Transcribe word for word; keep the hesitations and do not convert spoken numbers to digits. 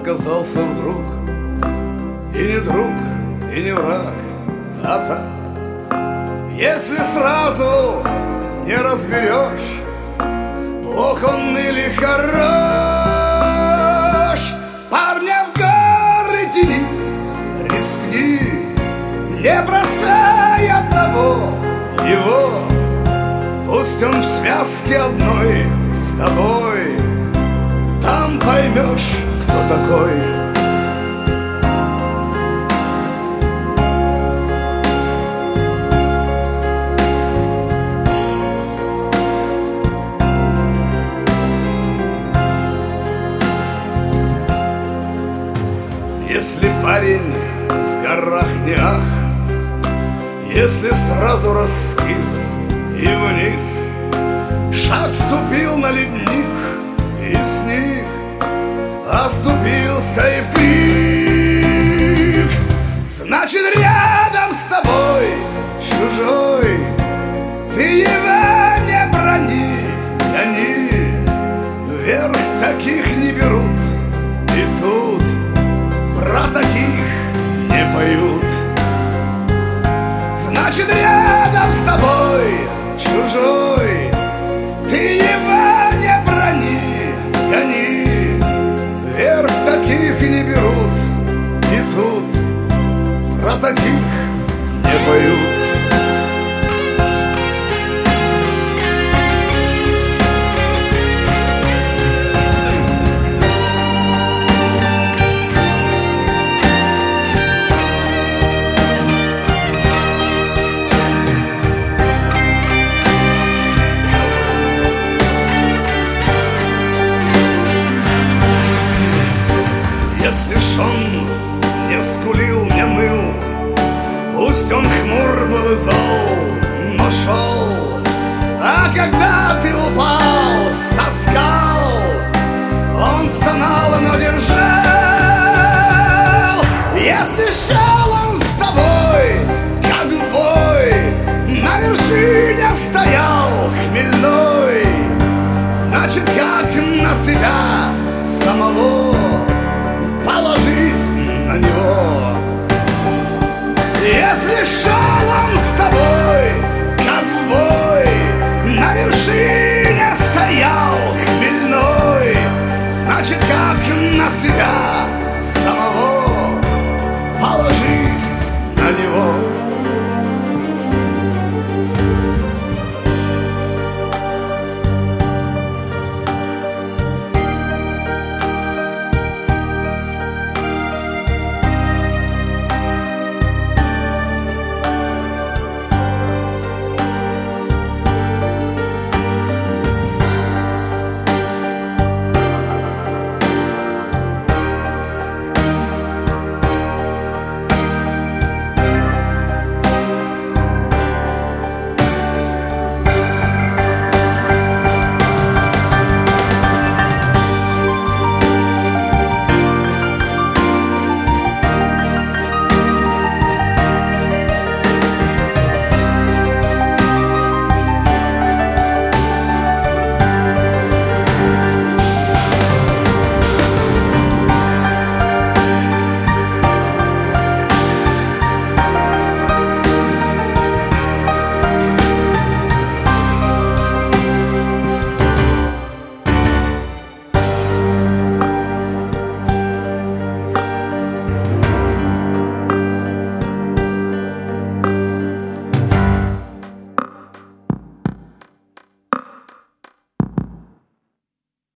оказался вдруг и не друг, и не враг, а так. Если сразу не разберешь, плох он или хорош, парня в горы тяни, рискни, не бросай одного его. Пусть он в связке одной с тобой, там поймешь, кто такой. Если парень в горах не ах, если сразу раскис и вниз, шаг ступил на ледник и сник, оступился и в крик, значит, рядом с тобой чужой, ты его не брони, гони, вверх таких не берут, и тут про таких не поют. Значит, рядом с тобой чужой, ты его не брони, гони, вверх таких не берут, и тут про таких не поют. Если ж он не скулил, не ныл, пусть он хмур был и зол, но шел. А когда ты упал со скал, он стонал, но держал. Если шел он с тобой, как в бой, на вершине стоял хмельной, значит, как на себя самого